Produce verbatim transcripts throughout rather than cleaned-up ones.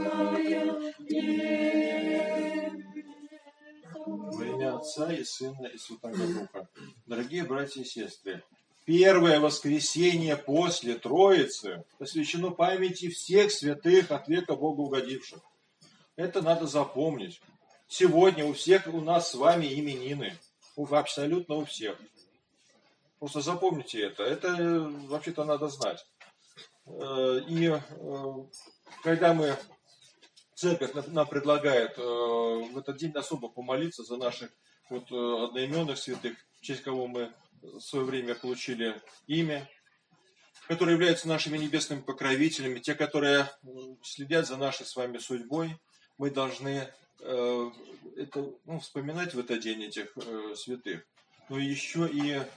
Во имя Отца и Сына и Святого Духа. Дорогие братья и сестры, первое воскресенье после Троицы посвящено памяти всех святых от века Богу угодивших. Это надо запомнить. Сегодня у всех у нас с вами именины. Абсолютно у всех. Просто запомните это. Это вообще-то надо знать. И когда мы, церковь нам предлагает в этот день особо помолиться за наших вот одноименных святых, в честь кого мы в свое время получили имя, которые являются нашими небесными покровителями, те, которые следят за нашей с вами судьбой, мы должны э, это, ну, вспоминать в этот день этих э, святых, но еще и э,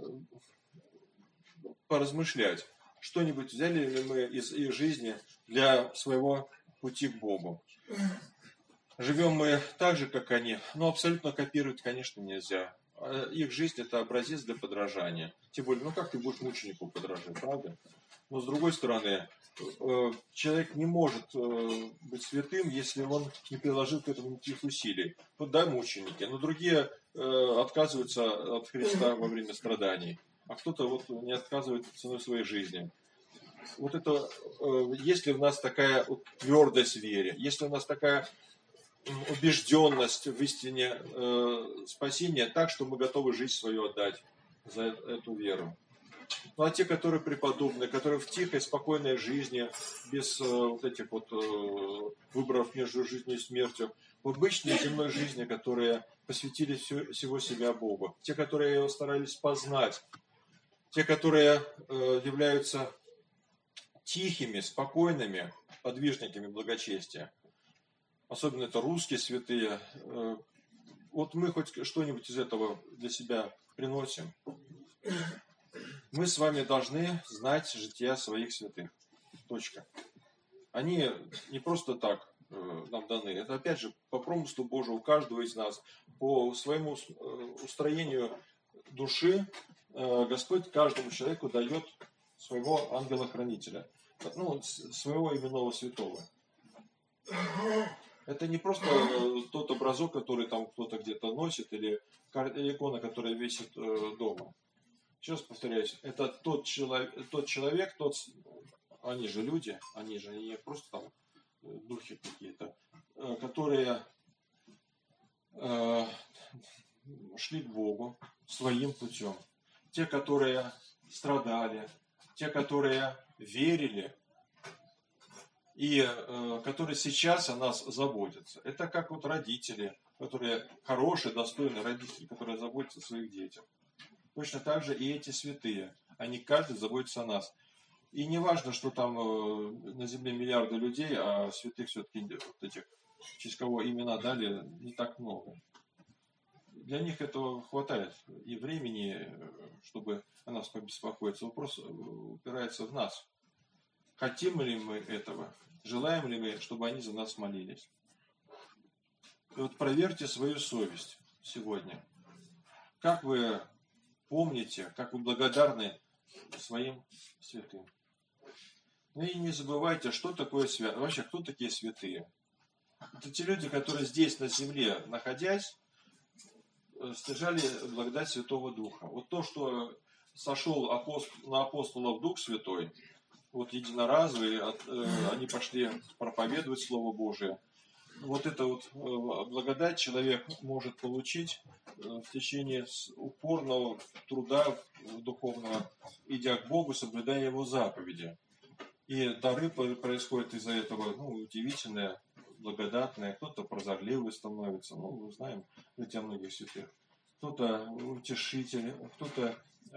поразмышлять, что-нибудь взяли ли мы из их жизни для своего пути к Богу. Живем мы так же, как они, но абсолютно копировать, конечно, нельзя. Их жизнь – это образец для подражания. Тем более, ну как ты будешь мученику подражать, правда? Но с другой стороны, человек не может быть святым, если он не приложил к этому никаких усилий. Вот да, мученики, но другие отказываются от Христа во время страданий, а кто-то вот не отказывает ценой своей жизни. Вот это, если у нас такая твердость в вере, если у нас такая убежденность в истине э, спасения так, что мы готовы жизнь свою отдать за эту веру. Ну а те, которые преподобные, которые в тихой, спокойной жизни, без э, вот этих вот э, выборов между жизнью и смертью, в обычной земной жизни, которые посвятили всю, всего себя Богу, те, которые его старались познать, те, которые э, являются тихими, спокойными подвижниками благочестия. Особенно это русские святые. Вот мы хоть что-нибудь из этого для себя приносим. Мы с вами должны знать жития своих святых. Точка. Они не просто так нам даны. Это опять же по промыслу Божию у каждого из нас, по своему устроению души Господь каждому человеку дает своего ангела-хранителя. Ну, своего именного святого. Это не просто тот образок, который там кто-то где-то носит, или икона, которая висит дома. Еще раз повторяюсь, это тот человек, тот человек, тот, они же люди, они же не просто там духи какие-то, которые э, шли к Богу своим путем. Те, которые страдали, те, которые верили, и э, которые сейчас о нас заботятся. Это как вот родители, которые хорошие, достойные родители, которые заботятся о своих детях. Точно так же и эти святые. Они каждый заботится о нас. И не важно, что там э, на земле миллиарды людей, а святых все-таки вот этих, в честь кого имена дали, не так много. Для них этого хватает и времени, чтобы о нас побеспокоиться. Вопрос упирается в нас. Хотим ли мы этого? Желаем ли мы, чтобы они за нас молились? И вот проверьте свою совесть сегодня. Как вы помните, как вы благодарны своим святым? Ну и не забывайте, что такое святое. Вообще, кто такие святые? Это те люди, которые здесь на земле, находясь, стяжали благодать Святого Духа. Вот то, что сошел апостол, на апостолов Дух Святой, вот единоразовые, они пошли проповедовать Слово Божие. Вот это вот благодать человек может получить в течение упорного труда духовного, идя к Богу, соблюдая Его заповеди. И дары происходят из-за этого, ну, удивительные, благодатные. Кто-то прозорливый становится, ну, мы знаем о многих святых. Кто-то утешитель, кто-то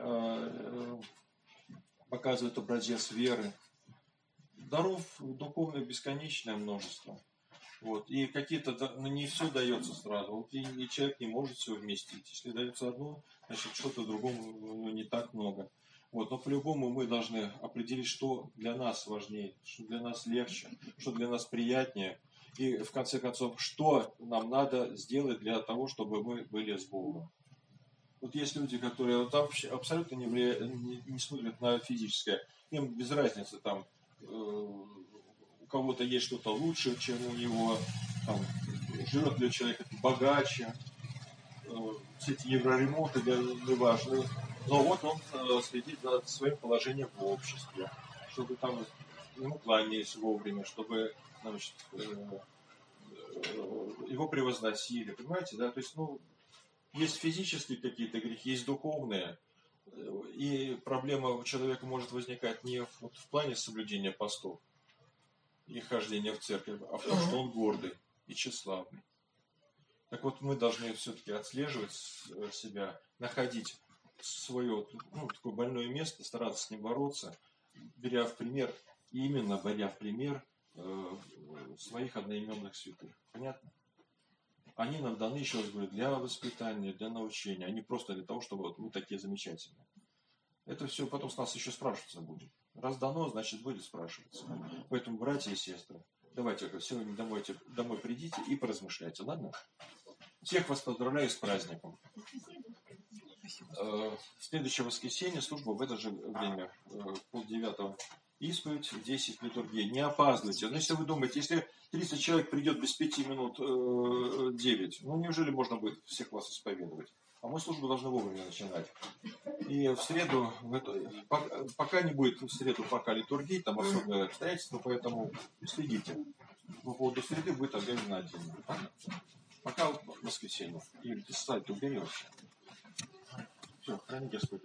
э, показывает образец веры. Даров духовных бесконечное множество. Вот. И какие-то, ну, не все дается сразу. Вот и, и человек не может все вместить. Если дается одно, значит, что-то другому, ну, не так много. Вот. Но по-любому мы должны определить, что для нас важнее, что для нас легче, что для нас приятнее. И, в конце концов, что нам надо сделать для того, чтобы мы были с Богом. Вот есть люди, которые вот вообще абсолютно не, влия... не, не смотрят на физическое. Им без разницы, там, э, кого-то есть что-то лучше, чем у него, там, живет ли человек богаче, все эти евроремонты не важны. Но вот он следит за своим положением в обществе, чтобы там ему кланялись вовремя, чтобы, значит, его превозносили, понимаете, да? То есть, ну, есть физические какие-то грехи, есть духовные, и проблема у человека может возникать не вот в плане соблюдения постов и хождения в церковь, а в том, что он гордый и тщеславный. Так вот, мы должны все-таки отслеживать себя, находить свое, ну, такое больное место, стараться с ним бороться, беря в пример, именно беря в пример э, своих одноименных святых. Понятно? Они нам даны, еще раз говорю, для воспитания, для научения, а не просто для того, чтобы вот мы такие замечательные. Это все потом с нас еще спрашиваться будет. Раз дано, значит будет спрашиваться. Поэтому, братья и сестры, давайте сегодня домой, домой придите и поразмышляйте, ладно? Всех вас поздравляю с праздником. В следующее воскресенье служба в это же время, в полдевятого исповедь, в десять литургия. Не опаздывайте. Но если вы думаете, если тридцать человек придет без пяти минут девять, ну неужели можно будет всех вас исповедовать? А мы службу должны вовремя начинать. И в среду, пока не будет в среду пока литургии, там особое обстоятельство, поэтому следите. По поводу среды будет объявлено отдельно. Пока в воскресенье. Юрий, ты сайт уберешь. Все, храни Господь.